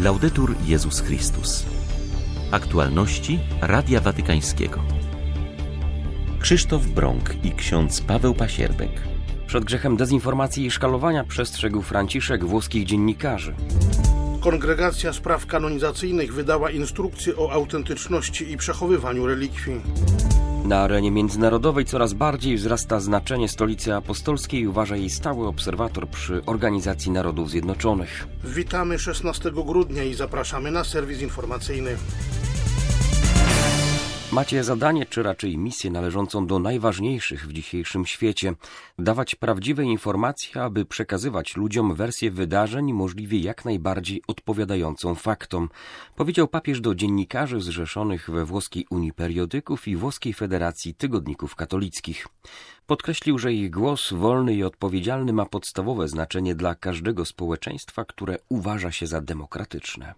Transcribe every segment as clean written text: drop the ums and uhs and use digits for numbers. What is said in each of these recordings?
Laudetur Jezus Chrystus. Aktualności Radia Watykańskiego. Krzysztof Brąk i ksiądz Paweł Pasierbek. Przed grzechem dezinformacji i szkalowania przestrzegł Franciszek włoskich dziennikarzy. Kongregacja Spraw Kanonizacyjnych wydała instrukcję o autentyczności i przechowywaniu relikwii. Na arenie międzynarodowej coraz bardziej wzrasta znaczenie Stolicy Apostolskiej, uważa jej stały obserwator przy Organizacji Narodów Zjednoczonych. Witamy 16 grudnia i zapraszamy na serwis informacyjny. Macie zadanie, czy raczej misję należącą do najważniejszych w dzisiejszym świecie. Dawać prawdziwe informacje, aby przekazywać ludziom wersję wydarzeń możliwie jak najbardziej odpowiadającą faktom, powiedział papież do dziennikarzy zrzeszonych we Włoskiej Unii Periodyków i Włoskiej Federacji Tygodników Katolickich. Podkreślił, że ich głos wolny i odpowiedzialny ma podstawowe znaczenie dla każdego społeczeństwa, które uważa się za demokratyczne.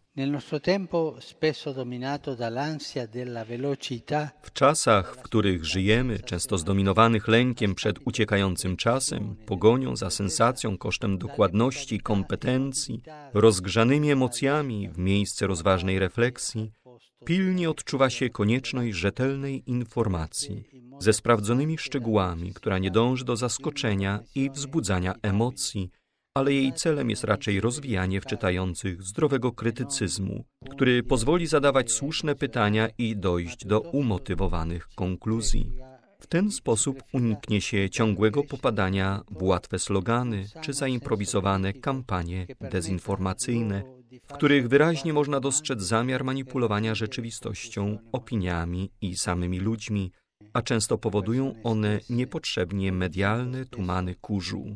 W czasach, w których żyjemy, często zdominowanych lękiem przed uciekającym czasem, pogonią za sensacją kosztem dokładności, kompetencji, rozgrzanymi emocjami w miejsce rozważnej refleksji, pilnie odczuwa się konieczność rzetelnej informacji ze sprawdzonymi szczegółami, która nie dąży do zaskoczenia i wzbudzania emocji, ale jej celem jest raczej rozwijanie w czytających zdrowego krytycyzmu, który pozwoli zadawać słuszne pytania i dojść do umotywowanych konkluzji. W ten sposób uniknie się ciągłego popadania w łatwe slogany czy zaimprowizowane kampanie dezinformacyjne, w których wyraźnie można dostrzec zamiar manipulowania rzeczywistością, opiniami i samymi ludźmi, a często powodują one niepotrzebnie medialne tumany kurzu.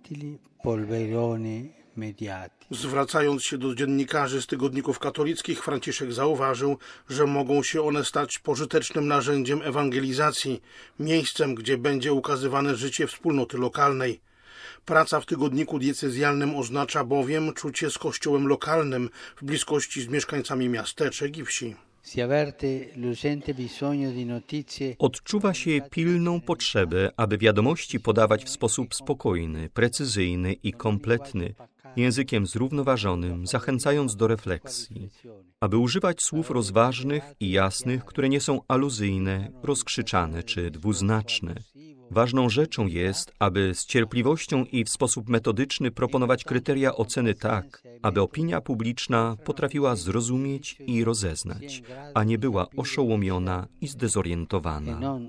Zwracając się do dziennikarzy z tygodników katolickich, Franciszek zauważył, że mogą się one stać pożytecznym narzędziem ewangelizacji, miejscem, gdzie będzie ukazywane życie wspólnoty lokalnej. Praca w tygodniku diecezjalnym oznacza bowiem czucie z kościołem lokalnym w bliskości z mieszkańcami miasteczek i wsi. Odczuwa się pilną potrzebę, aby wiadomości podawać w sposób spokojny, precyzyjny i kompletny, językiem zrównoważonym, zachęcając do refleksji, aby używać słów rozważnych i jasnych, które nie są aluzyjne, rozkrzyczane czy dwuznaczne. Ważną rzeczą jest, aby z cierpliwością i w sposób metodyczny proponować kryteria oceny tak, aby opinia publiczna potrafiła zrozumieć i rozeznać, a nie była oszołomiona i zdezorientowana.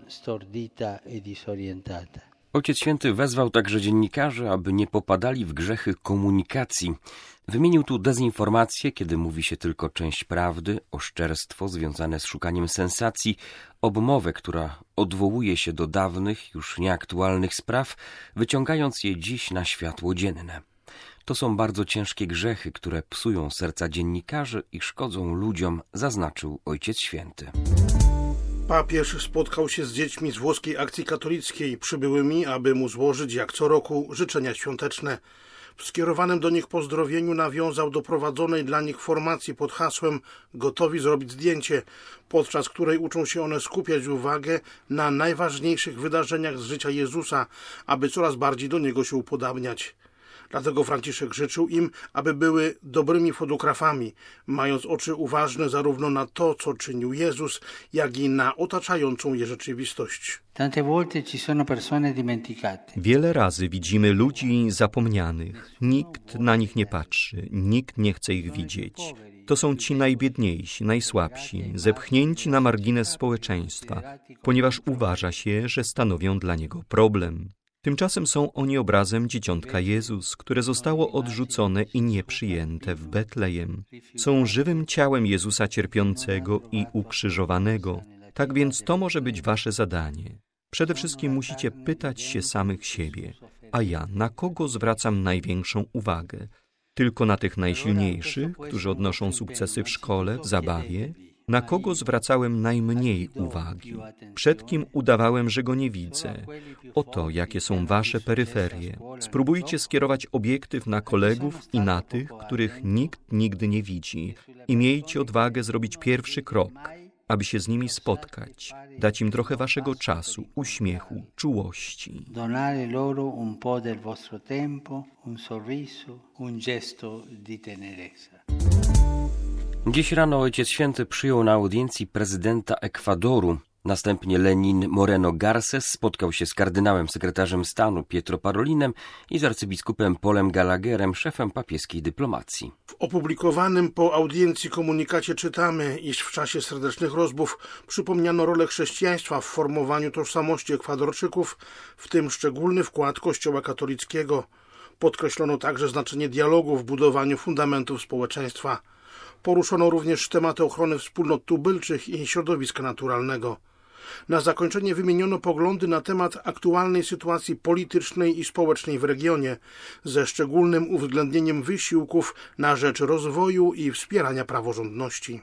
Ojciec Święty wezwał także dziennikarzy, aby nie popadali w grzechy komunikacji. Wymienił tu dezinformację, kiedy mówi się tylko część prawdy, oszczerstwo związane z szukaniem sensacji, obmowę, która odwołuje się do dawnych, już nieaktualnych spraw, wyciągając je dziś na światło dzienne. To są bardzo ciężkie grzechy, które psują serca dziennikarzy i szkodzą ludziom, zaznaczył Ojciec Święty. Papież spotkał się z dziećmi z włoskiej akcji katolickiej, przybyłymi, aby mu złożyć jak co roku życzenia świąteczne. W skierowanym do nich pozdrowieniu nawiązał do prowadzonej dla nich formacji pod hasłem „Gotowi zrobić zdjęcie”, podczas której uczą się one skupiać uwagę na najważniejszych wydarzeniach z życia Jezusa, aby coraz bardziej do Niego się upodabniać. Dlatego Franciszek życzył im, aby były dobrymi fotografami, mając oczy uważne zarówno na to, co czynił Jezus, jak i na otaczającą je rzeczywistość. Wiele razy widzimy ludzi zapomnianych. Nikt na nich nie patrzy, nikt nie chce ich widzieć. To są ci najbiedniejsi, najsłabsi, zepchnięci na margines społeczeństwa, ponieważ uważa się, że stanowią dla niego problem. Tymczasem są oni obrazem Dzieciątka Jezus, które zostało odrzucone i nieprzyjęte w Betlejem. Są żywym ciałem Jezusa cierpiącego i ukrzyżowanego. Tak więc to może być wasze zadanie. Przede wszystkim musicie pytać się samych siebie, a ja na kogo zwracam największą uwagę? Tylko na tych najsilniejszych, którzy odnoszą sukcesy w szkole, w zabawie? Na kogo zwracałem najmniej uwagi? Przed kim udawałem, że go nie widzę? Oto, jakie są wasze peryferie. Spróbujcie skierować obiektyw na kolegów i na tych, których nikt nigdy nie widzi. I miejcie odwagę zrobić pierwszy krok, aby się z nimi spotkać, dać im trochę waszego czasu, uśmiechu, czułości. Donare loro un po' del vostro tempo, un sorriso, un gesto di tenerezza. Dziś rano Ojciec Święty przyjął na audiencji prezydenta Ekwadoru. Następnie Lenin Moreno Garces spotkał się z kardynałem sekretarzem stanu Pietro Parolinem i z arcybiskupem Paulem Gallagherem, szefem papieskiej dyplomacji. W opublikowanym po audiencji komunikacie czytamy, iż w czasie serdecznych rozmów przypomniano rolę chrześcijaństwa w formowaniu tożsamości Ekwadorczyków, w tym szczególny wkład Kościoła katolickiego. Podkreślono także znaczenie dialogu w budowaniu fundamentów społeczeństwa. Poruszono również tematy ochrony wspólnot tubylczych i środowiska naturalnego. Na zakończenie wymieniono poglądy na temat aktualnej sytuacji politycznej i społecznej w regionie, ze szczególnym uwzględnieniem wysiłków na rzecz rozwoju i wspierania praworządności.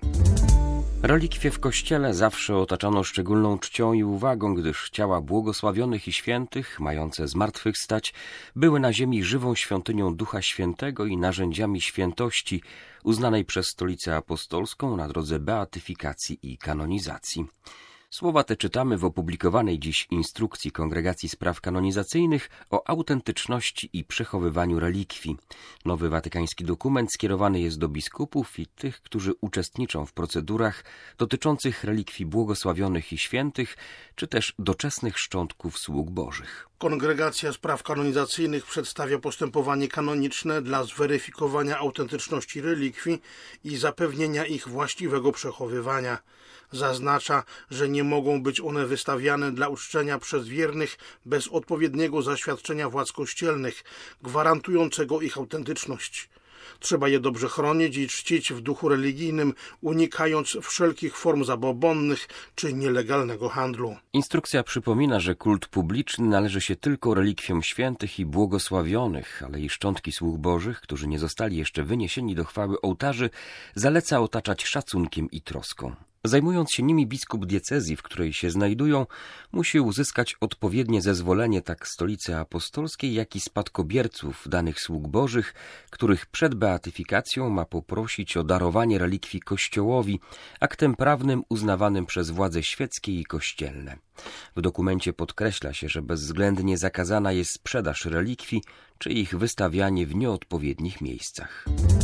Relikwie w kościele zawsze otaczano szczególną czcią i uwagą, gdyż ciała błogosławionych i świętych, mające zmartwychwstać, były na ziemi żywą świątynią Ducha Świętego i narzędziami świętości, uznanej przez Stolicę Apostolską na drodze beatyfikacji i kanonizacji. Słowa te czytamy w opublikowanej dziś instrukcji Kongregacji Spraw Kanonizacyjnych o autentyczności i przechowywaniu relikwii. Nowy watykański dokument skierowany jest do biskupów i tych, którzy uczestniczą w procedurach dotyczących relikwii błogosławionych i świętych, czy też doczesnych szczątków sług bożych. Kongregacja Spraw Kanonizacyjnych przedstawia postępowanie kanoniczne dla zweryfikowania autentyczności relikwii i zapewnienia ich właściwego przechowywania. Zaznacza, że nie mogą być one wystawiane dla uczczenia przez wiernych bez odpowiedniego zaświadczenia władz kościelnych, gwarantującego ich autentyczność. Trzeba je dobrze chronić i czcić w duchu religijnym, unikając wszelkich form zabobonnych czy nielegalnego handlu. Instrukcja przypomina, że kult publiczny należy się tylko relikwiom świętych i błogosławionych, ale i szczątki sług bożych, którzy nie zostali jeszcze wyniesieni do chwały ołtarzy, zaleca otaczać szacunkiem i troską. Zajmując się nimi biskup diecezji, w której się znajdują, musi uzyskać odpowiednie zezwolenie tak Stolicy Apostolskiej, jak i spadkobierców danych sług bożych, których przed beatyfikacją ma poprosić o darowanie relikwii Kościołowi, aktem prawnym uznawanym przez władze świeckie i kościelne. W dokumencie podkreśla się, że bezwzględnie zakazana jest sprzedaż relikwii czy ich wystawianie w nieodpowiednich miejscach.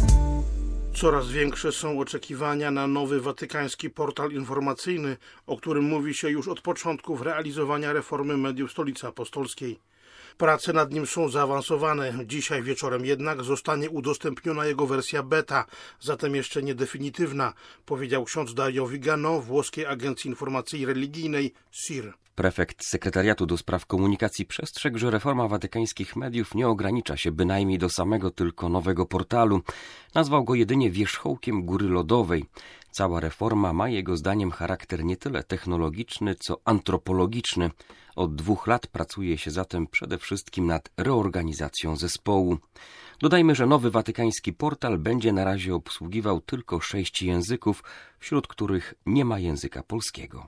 Coraz większe są oczekiwania na nowy watykański portal informacyjny, o którym mówi się już od początków realizowania reformy mediów Stolicy Apostolskiej. Prace nad nim są zaawansowane. Dzisiaj wieczorem jednak zostanie udostępniona jego wersja beta, zatem jeszcze nie definitywna, powiedział ksiądz Dario Vigano, włoskiej agencji informacji religijnej SIR. Prefekt Sekretariatu do Spraw Komunikacji przestrzegł, że reforma watykańskich mediów nie ogranicza się bynajmniej do samego tylko nowego portalu. Nazwał go jedynie wierzchołkiem góry lodowej. Cała reforma ma jego zdaniem charakter nie tyle technologiczny, co antropologiczny. Od 2 lat pracuje się zatem przede wszystkim nad reorganizacją zespołu. Dodajmy, że nowy watykański portal będzie na razie obsługiwał tylko 6 języków, wśród których nie ma języka polskiego.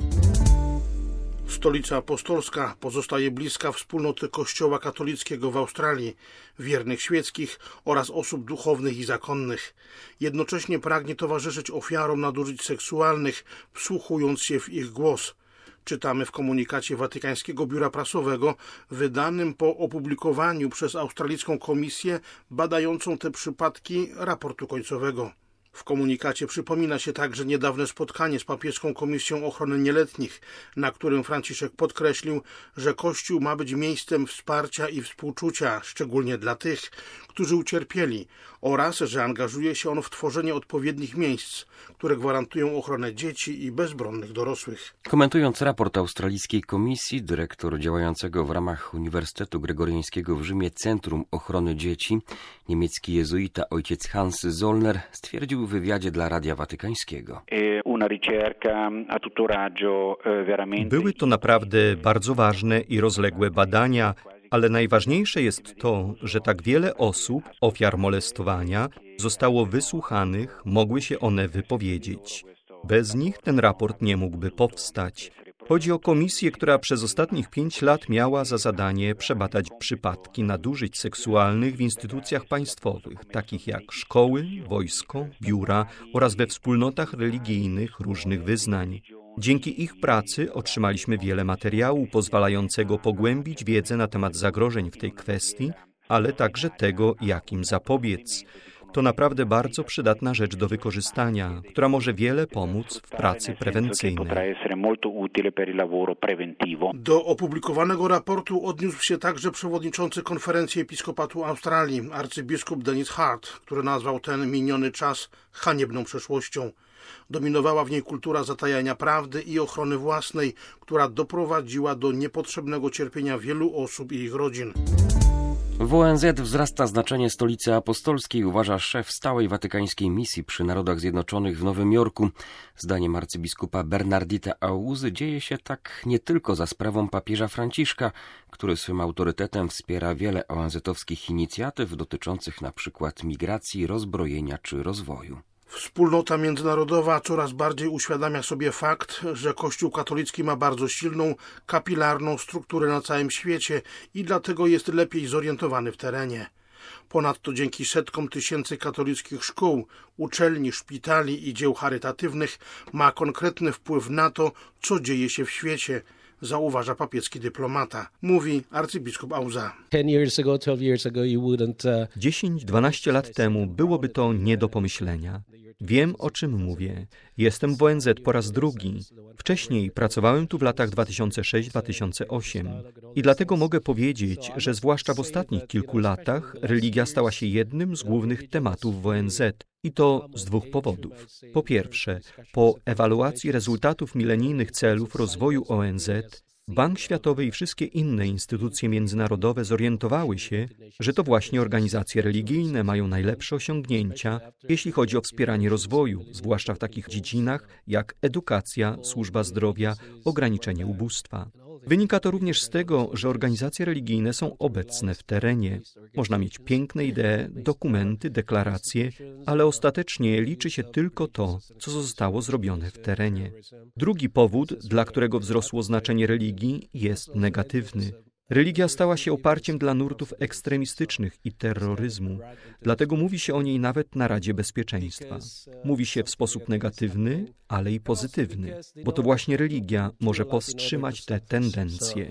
Stolica Apostolska pozostaje bliska wspólnoty Kościoła katolickiego w Australii, wiernych świeckich oraz osób duchownych i zakonnych. Jednocześnie pragnie towarzyszyć ofiarom nadużyć seksualnych, wsłuchując się w ich głos. Czytamy w komunikacie Watykańskiego Biura Prasowego, wydanym po opublikowaniu przez Australijską Komisję badającą te przypadki raportu końcowego. W komunikacie przypomina się także niedawne spotkanie z Papieską Komisją Ochrony Nieletnich, na którym Franciszek podkreślił, że Kościół ma być miejscem wsparcia i współczucia, szczególnie dla tych, którzy ucierpieli, oraz że angażuje się on w tworzenie odpowiednich miejsc, które gwarantują ochronę dzieci i bezbronnych dorosłych. Komentując raport Australijskiej Komisji, dyrektor działającego w ramach Uniwersytetu Gregoriańskiego w Rzymie Centrum Ochrony Dzieci, niemiecki jezuita ojciec Hans Zollner, stwierdził w wywiadzie dla Radia Watykańskiego. Były to naprawdę bardzo ważne i rozległe badania, ale najważniejsze jest to, że tak wiele osób, ofiar molestowania, zostało wysłuchanych, mogły się one wypowiedzieć. Bez nich ten raport nie mógłby powstać. Chodzi o komisję, która przez ostatnich 5 lat miała za zadanie przebadać przypadki nadużyć seksualnych w instytucjach państwowych, takich jak szkoły, wojsko, biura oraz we wspólnotach religijnych różnych wyznań. Dzięki ich pracy otrzymaliśmy wiele materiału pozwalającego pogłębić wiedzę na temat zagrożeń w tej kwestii, ale także tego, jak im zapobiec. To naprawdę bardzo przydatna rzecz do wykorzystania, która może wiele pomóc w pracy prewencyjnej. Do opublikowanego raportu odniósł się także przewodniczący Konferencji Episkopatu Australii, arcybiskup Dennis Hart, który nazwał ten miniony czas haniebną przeszłością. Dominowała w niej kultura zatajania prawdy i ochrony własnej, która doprowadziła do niepotrzebnego cierpienia wielu osób i ich rodzin. W ONZ wzrasta znaczenie stolicy apostolskiej, uważa szef stałej watykańskiej misji przy Narodach Zjednoczonych w Nowym Jorku. Zdaniem arcybiskupa Bernardita Auzy dzieje się tak nie tylko za sprawą papieża Franciszka, który swym autorytetem wspiera wiele ONZ-owskich inicjatyw dotyczących na przykład migracji, rozbrojenia czy rozwoju. Wspólnota międzynarodowa coraz bardziej uświadamia sobie fakt, że Kościół katolicki ma bardzo silną, kapilarną strukturę na całym świecie i dlatego jest lepiej zorientowany w terenie. Ponadto dzięki setkom tysięcy katolickich szkół, uczelni, szpitali i dzieł charytatywnych ma konkretny wpływ na to, co dzieje się w świecie, zauważa papieski dyplomata, mówi arcybiskup Auza. 10-12 lat temu byłoby to nie do pomyślenia. Wiem, o czym mówię. Jestem w ONZ po raz drugi. Wcześniej pracowałem tu w latach 2006-2008 i dlatego mogę powiedzieć, że zwłaszcza w ostatnich kilku latach religia stała się jednym z głównych tematów w ONZ. I to z dwóch powodów. Po pierwsze, po ewaluacji rezultatów milenijnych celów rozwoju ONZ, Bank Światowy i wszystkie inne instytucje międzynarodowe zorientowały się, że to właśnie organizacje religijne mają najlepsze osiągnięcia, jeśli chodzi o wspieranie rozwoju, zwłaszcza w takich dziedzinach jak edukacja, służba zdrowia, ograniczenie ubóstwa. Wynika to również z tego, że organizacje religijne są obecne w terenie. Można mieć piękne idee, dokumenty, deklaracje, ale ostatecznie liczy się tylko to, co zostało zrobione w terenie. Drugi powód, dla którego wzrosło znaczenie religii, jest negatywny. Religia stała się oparciem dla nurtów ekstremistycznych i terroryzmu. Dlatego mówi się o niej nawet na Radzie Bezpieczeństwa. Mówi się w sposób negatywny, ale i pozytywny, bo to właśnie religia może powstrzymać te tendencje.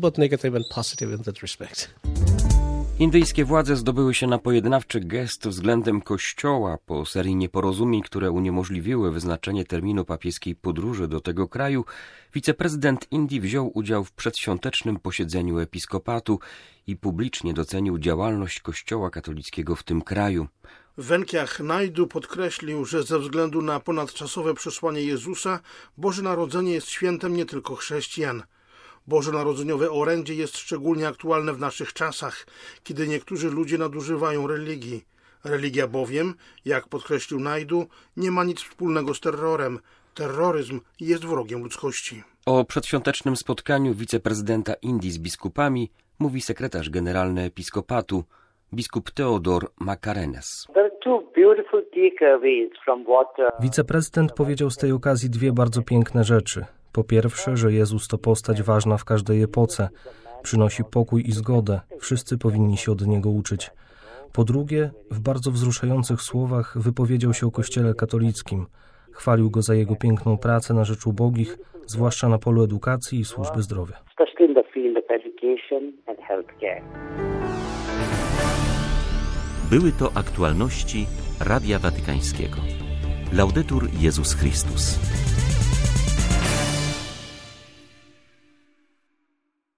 Indyjskie władze zdobyły się na pojednawczy gest względem Kościoła po serii nieporozumień, które uniemożliwiły wyznaczenie terminu papieskiej podróży do tego kraju. Wiceprezydent Indii wziął udział w przedświątecznym posiedzeniu episkopatu i publicznie docenił działalność Kościoła katolickiego w tym kraju. Venkaiah Naidu podkreślił, że ze względu na ponadczasowe przesłanie Jezusa, Boże Narodzenie jest świętem nie tylko chrześcijan. Bożonarodzeniowe orędzie jest szczególnie aktualne w naszych czasach, kiedy niektórzy ludzie nadużywają religii. Religia bowiem, jak podkreślił Naidu, nie ma nic wspólnego z terrorem. Terroryzm jest wrogiem ludzkości. O przedświątecznym spotkaniu wiceprezydenta Indii z biskupami mówi sekretarz generalny episkopatu, biskup Theodore Makarenes. Wiceprezydent powiedział z tej okazji dwie bardzo piękne rzeczy. Po pierwsze, że Jezus to postać ważna w każdej epoce. Przynosi pokój i zgodę. Wszyscy powinni się od Niego uczyć. Po drugie, w bardzo wzruszających słowach wypowiedział się o Kościele katolickim. Chwalił go za jego piękną pracę na rzecz ubogich, zwłaszcza na polu edukacji i służby zdrowia. Były to aktualności Radia Watykańskiego. Laudetur Jezus Chrystus.